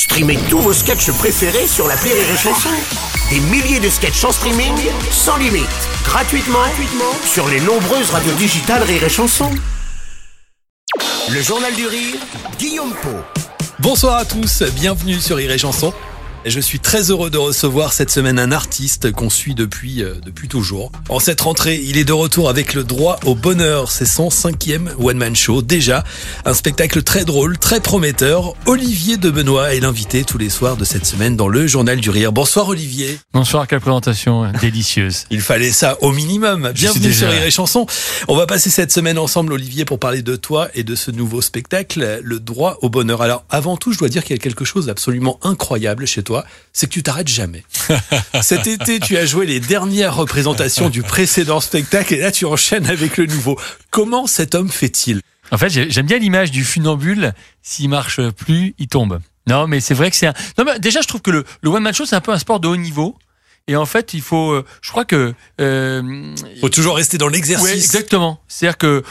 Streamez tous vos sketchs préférés sur l'appli Rire et Chanson. Des milliers de sketchs en streaming, sans limite, gratuitement sur les nombreuses radios digitales Rire et Chanson. Le Journal du Rire, Guillaume Pau. Bonsoir à tous, bienvenue sur Rire et Chanson. Je suis très heureux de recevoir cette semaine un artiste qu'on suit depuis toujours. En cette rentrée, il est de retour avec Le Droit au Bonheur. C'est son 5e one-man show. Déjà, un spectacle très drôle, très prometteur. Olivier de Benoît est l'invité tous les soirs de cette semaine dans le Journal du Rire. Bonsoir Olivier. Bonsoir, quelle présentation délicieuse. Il fallait ça au minimum. Bienvenue sur Rire et Chanson. On va passer cette semaine ensemble, Olivier, pour parler de toi et de ce nouveau spectacle, Le Droit au Bonheur. Alors, avant tout, je dois dire qu'il y a quelque chose d'absolument incroyable chez toi. C'est que tu t'arrêtes jamais. Cet été, tu as joué les dernières représentations du précédent spectacle et là, tu enchaînes avec le nouveau. Comment cet homme fait-il ? En fait, j'aime bien l'image du funambule. S'il marche plus, il tombe. Non, mais c'est vrai que Non, mais déjà, je trouve que le one-man show, c'est un peu un sport de haut niveau. Et en fait, il faut, je crois que, faut toujours rester dans l'exercice. Ouais, exactement. C'est-à-dire que,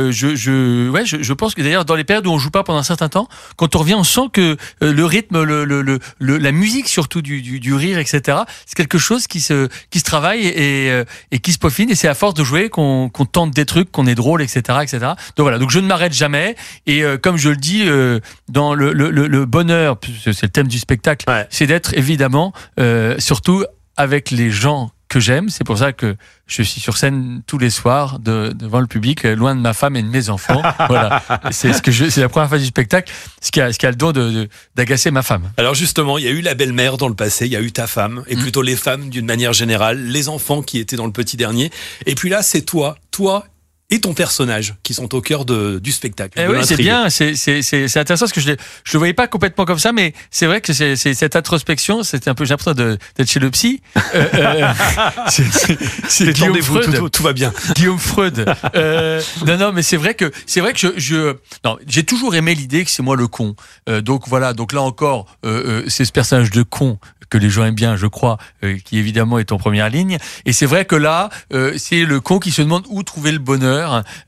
je pense que d'ailleurs, dans les périodes où on joue pas pendant un certain temps, quand on revient, on sent que le rythme, la musique surtout du rire, etc. C'est quelque chose qui se travaille et qui se peaufine. Et c'est à force de jouer qu'on tente des trucs, qu'on est drôle, etc., etc. Donc voilà. Donc je ne m'arrête jamais. Et comme je le dis, dans le bonheur, c'est le thème du spectacle, ouais. C'est d'être évidemment, surtout avec les gens que j'aime. C'est pour ça que je suis sur scène tous les soirs devant le public, loin de ma femme et de mes enfants. Voilà. C'est la première phase du spectacle, ce qui a le don d'agacer ma femme. Alors justement, il y a eu la belle-mère dans le passé, il y a eu ta femme, et plutôt les femmes d'une manière générale, les enfants qui étaient dans le petit dernier. Et puis là, c'est toi et ton personnage qui sont au cœur du spectacle. Oui, c'est bien, c'est intéressant parce que je le voyais pas complètement comme ça, mais c'est vrai que c'est cette introspection, c'était un peu, j'ai l'impression d'être chez le psy. C'est Guillaume Freud. Tout va bien. Guillaume Freud. Non, mais c'est vrai que j'ai toujours aimé l'idée que c'est moi le con. Donc voilà, donc là encore, c'est ce personnage de con que les gens aiment bien, je crois, qui évidemment est en première ligne. Et c'est vrai que là, c'est le con qui se demande où trouver le bonheur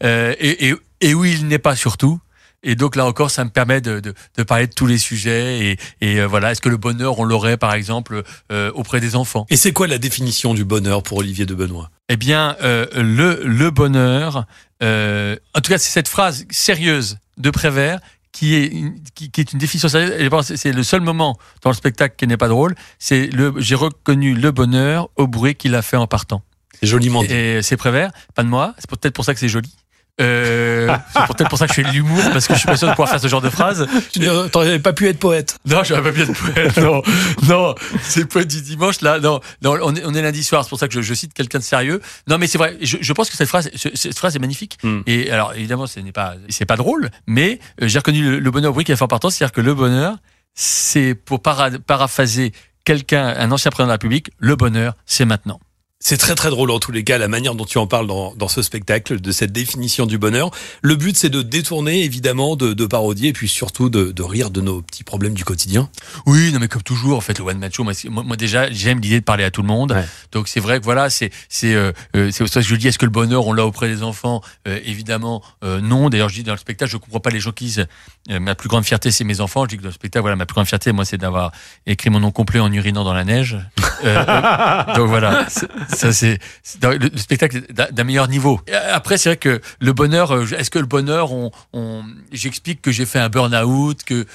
et où il n'est pas surtout. Et donc là encore, ça me permet de parler de tous les sujets et voilà. Est-ce que le bonheur, on l'aurait par exemple auprès des enfants ? Et c'est quoi la définition du bonheur pour Olivier de Benoît ? Eh bien, le bonheur, en tout cas, c'est cette phrase sérieuse de Prévert qui est une définition sérieuse. C'est le seul moment dans le spectacle qui n'est pas drôle. J'ai reconnu le bonheur au bruit qu'il a fait en partant. C'est joliment dit. Et c'est Prévert, pas de moi. C'est peut-être pour ça que c'est joli. C'est peut-être pour ça que je fais de l'humour, parce que je suis pas sûr de pouvoir faire ce genre de phrase. Tu n'aurais pas pu être poète. Non, j'aurais pas pu être poète. Non, c'est poète du dimanche là. Non, on est lundi soir, c'est pour ça que je cite quelqu'un de sérieux. Non, mais c'est vrai. Je pense que cette phrase est magnifique. Et alors évidemment, c'est pas drôle, mais j'ai reconnu le bonheur au bruit qu'il a fait en partant, c'est-à-dire que le bonheur, c'est pour paraphraser un ancien président de la République, le bonheur, c'est maintenant. C'est très très drôle en tous les cas, la manière dont tu en parles dans ce spectacle, de cette définition du bonheur. Le but, c'est de détourner, évidemment, de parodier, et puis surtout de rire de nos petits problèmes du quotidien. Oui, non mais comme toujours, en fait, le one man show, moi déjà, j'aime l'idée de parler à tout le monde. Ouais. Donc c'est vrai que voilà, c'est pour ça que je dis, est-ce que le bonheur, on l'a auprès des enfants ? Évidemment, non. D'ailleurs, je dis dans le spectacle, je comprends pas les gens qui disent ma plus grande fierté, c'est mes enfants. Je dis que dans le spectacle, voilà, ma plus grande fierté, moi, c'est d'avoir écrit mon nom complet en urinant dans la neige. Donc voilà. Ça, c'est le spectacle d'un meilleur niveau. Après, c'est vrai que le bonheur, est-ce que le bonheur, j'explique que j'ai fait un burn-out, que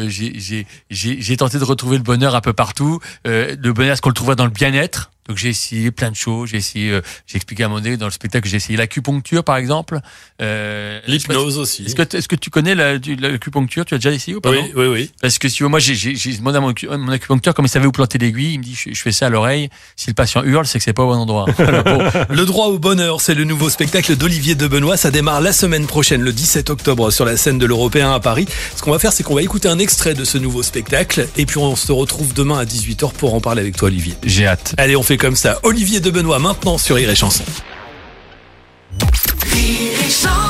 j'ai tenté de retrouver le bonheur un peu partout. Le bonheur, est-ce qu'on le trouvera dans le bien-être ? Donc j'ai essayé plein de choses, j'ai expliqué à un moment donné dans le spectacle que j'ai essayé l'acupuncture par exemple. L'hypnose aussi. Est-ce que tu connais l'acupuncture ? Tu as déjà essayé ou pas ? Oui. Parce que si moi j'ai demandé à mon acupuncteur comment il savait où planter l'aiguille, il me dit je fais ça à l'oreille, si le patient hurle c'est que c'est pas au bon endroit. Le droit au bonheur, c'est le nouveau spectacle d'Olivier de Benoît, ça démarre la semaine prochaine le 17 octobre sur la scène de l'Européen à Paris. Ce qu'on va faire, c'est qu'on va écouter un extrait de ce nouveau spectacle et puis on se retrouve demain à 18h pour en parler avec toi Olivier. J'ai hâte. Allez, on fait comme ça. Olivier de Benoît maintenant sur Rire et Chanson. Rire et Chanson.